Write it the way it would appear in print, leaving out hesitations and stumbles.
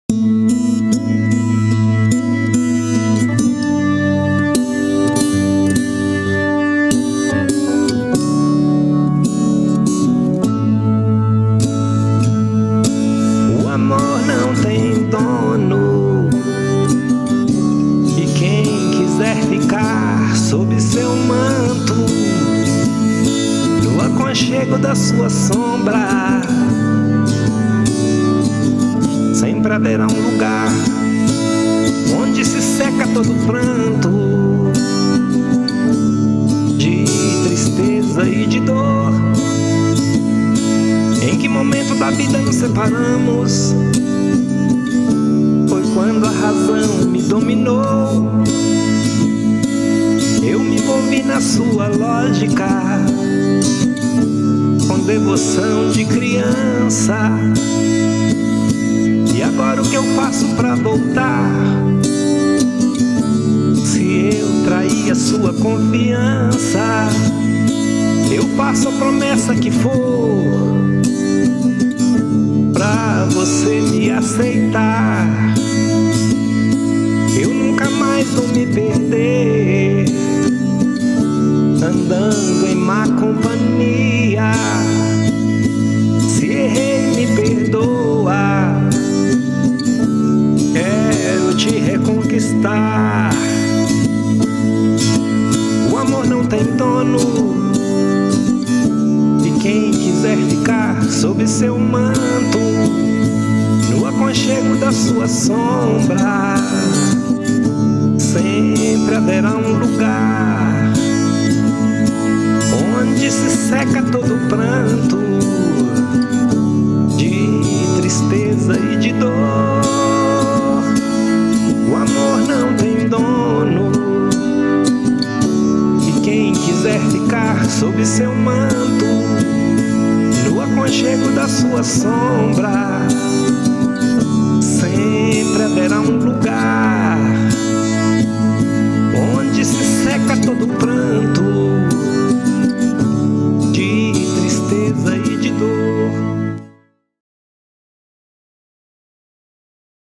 O amor não tem dono, e quem quiser ficar sob seu manto, no aconchego da sua sombra, sempre haverá um lugar onde se seca todo pranto de tristeza e de dor. Em que momento da vida nos separamos? Foi quando a razão me dominou. Eu me envolvi na sua lógica, com devoção de criança. E agora o que eu faço pra voltar? Se eu traí a sua confiança, eu faço a promessa que for pra você me aceitar. Eu nunca mais vou me perder andando em má companhia. Se errei, me perdoa, quero te reconquistar. O amor não tem dono, e quem quiser ficar sob seu manto, no aconchego da sua sombra, sempre haverá um lugar onde se seca todo pranto de tristeza e de dor. O amor não tem dono, e quem quiser ficar sob seu manto, no aconchego da sua sombra,